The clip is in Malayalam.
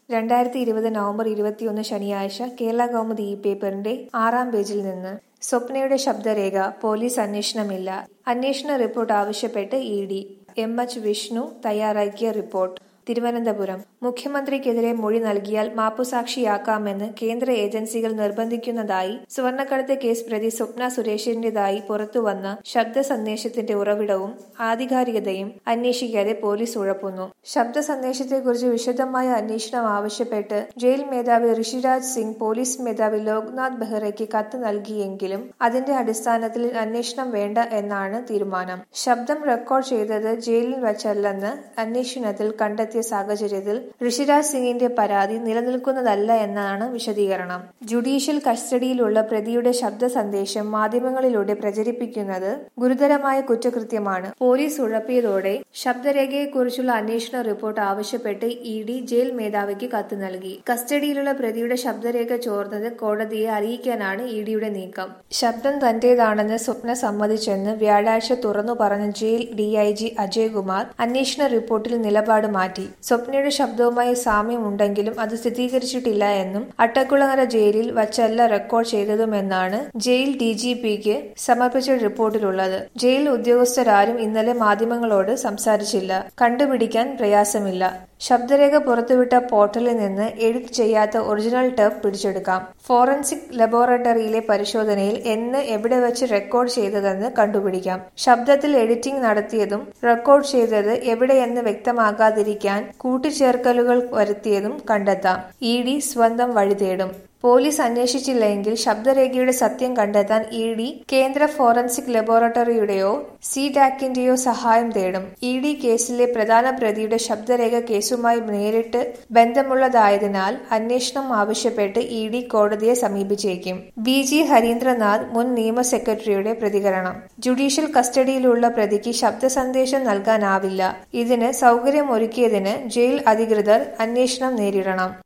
2020 നവംബർ 21 ശനിയാഴ്ച കേരളകൗമുദി പേപ്പറിന്റെ 6-ാം പേജിൽ നിന്ന് സ്വപ്നയുടെ ശബ്ദരേഖ പോലീസ് അന്വേഷണമില്ല. അന്വേഷണ റിപ്പോർട്ട് ആവശ്യപ്പെട്ട് ഇ.ഡി. എം.എച്ച്. വിഷ്ണു തയ്യാറാക്കിയ റിപ്പോർട്ട്. തിരുവനന്തപുരം. മുഖ്യമന്ത്രിക്കെതിരെ മൊഴി നൽകിയാൽ മാപ്പുസാക്ഷിയാക്കാമെന്ന് കേന്ദ്ര ഏജൻസികൾ നിർബന്ധിക്കുന്നതായി സ്വർണ്ണക്കടത്ത് കേസ് പ്രതി സ്വപ്ന സുരേഷിന്റേതായി പുറത്തുവന്ന ശബ്ദ സന്ദേശത്തിന്റെ ഉറവിടവും ആധികാരികതയും അന്വേഷിക്കാതെ പോലീസ് ഉഴപ്പുന്നു. ശബ്ദ സന്ദേശത്തെക്കുറിച്ച് വിശദമായ അന്വേഷണം ആവശ്യപ്പെട്ട് ജയിൽ മേധാവി ഋഷിരാജ് സിംഗ് പോലീസ് മേധാവി ലോക്നാഥ് ബെഹ്റയ്ക്ക് കത്ത് നൽകിയെങ്കിലും അതിന്റെ അടിസ്ഥാനത്തിൽ അന്വേഷണം വേണ്ട എന്നാണ് തീരുമാനം. ശബ്ദം റെക്കോർഡ് ചെയ്തത് ജയിലിൽ വച്ചല്ലെന്ന് അന്വേഷണത്തിൽ കണ്ടെത്തിയ സാഹചര്യത്തിൽ ഋഷിരാജ് സിംഗിന്റെ പരാതി നിലനിൽക്കുന്നതല്ല എന്നാണ് വിശദീകരണം. ജുഡീഷ്യൽ കസ്റ്റഡിയിലുള്ള പ്രതിയുടെ ശബ്ദ സന്ദേശം മാധ്യമങ്ങളിലൂടെ പ്രചരിപ്പിക്കുന്നത് ഗുരുതരമായ കുറ്റകൃത്യമാണ്. പോലീസ് ഉഴപ്പിയതോടെ ശബ്ദരേഖയെക്കുറിച്ചുള്ള അന്വേഷണ റിപ്പോർട്ട് ആവശ്യപ്പെട്ട് ഇ.ഡി. ജയിൽ മേധാവിക്ക് കത്ത് നൽകി. കസ്റ്റഡിയിലുള്ള പ്രതിയുടെ ശബ്ദരേഖ ചോർന്നത് കോടതിയെ അറിയിക്കാനാണ് ഇ.ഡിയുടെ നീക്കം. ശബ്ദം തന്റേതാണെന്ന് സ്വപ്ന സമ്മതിച്ചെന്ന് വ്യാഴാഴ്ച തുറന്നു പറഞ്ഞ ജയിൽ ഡിഐജി അജയ് കുമാർ അന്വേഷണ റിപ്പോർട്ടിൽ നിലപാട് മാറ്റി. സ്വപ്നയുടെ ശബ്ദവുമായി സാമ്യമുണ്ടെങ്കിലും അത് സ്ഥിരീകരിച്ചിട്ടില്ല എന്നും അട്ടക്കുളങ്ങര ജയിലിൽ വച്ചല്ല റെക്കോർഡ് ചെയ്തതുമെന്നാണ് ജയിൽ ഡിജിപിക്ക് സമർപ്പിച്ച റിപ്പോർട്ടിലുള്ളത്. ജയിൽ ഉദ്യോഗസ്ഥരാരും ഇന്നലെ മാധ്യമങ്ങളോട് സംസാരിച്ചില്ല. കണ്ടുപിടിക്കാൻ പ്രയാസമില്ല. ശബ്ദരേഖ പുറത്തുവിട്ട പോർട്ടലിൽ നിന്ന് എഡിറ്റ് ചെയ്യാത്ത ഒറിജിനൽ ടേപ്പ് പിടിച്ചെടുക്കാം. ഫോറൻസിക് ലബോറട്ടറിയിലെ പരിശോധനയിൽ എന്ന് എവിടെ വെച്ച് റെക്കോർഡ് ചെയ്തതെന്ന് കണ്ടുപിടിക്കാം. ശബ്ദത്തിൽ എഡിറ്റിംഗ് നടത്തിയതും റെക്കോർഡ് ചെയ്തത് എവിടെയെന്ന് വ്യക്തമാകാതിരിക്കാൻ കൂട്ടിച്ചേർക്കലുകൾ വരുത്തിയതും കണ്ടെത്താം. ഇ.ഡി. സ്വന്തം വഴി തേടും. പോലീസ് അന്വേഷിച്ചില്ലെങ്കിൽ ശബ്ദരേഖയുടെ സത്യം കണ്ടെത്താൻ ഇ.ഡി. കേന്ദ്ര ഫോറൻസിക് ലബോറട്ടറിയുടെയോ സിഡാക്കിന്റെയോ സഹായം തേടും. ഇ.ഡി. കേസിലെ പ്രധാന പ്രതിയുടെ ശബ്ദരേഖ കേസുമായി നേരിട്ട് ബന്ധമുള്ളതായതിനാൽ അന്വേഷണം ആവശ്യപ്പെട്ട് ഇ.ഡി. കോടതിയെ സമീപിച്ചേക്കും. ബി.ജി. ഹരീന്ദ്രനാഥ് മുൻ നിയമ സെക്രട്ടറിയുടെ പ്രതികരണം. ജുഡീഷ്യൽ കസ്റ്റഡിയിലുള്ള പ്രതിക്ക് ശബ്ദ സന്ദേശം നൽകാനാവില്ല. ഇതിന് സൗകര്യമൊരുക്കിയതിന് ജയിൽ അധികൃതർ അന്വേഷണം നേരിടണം.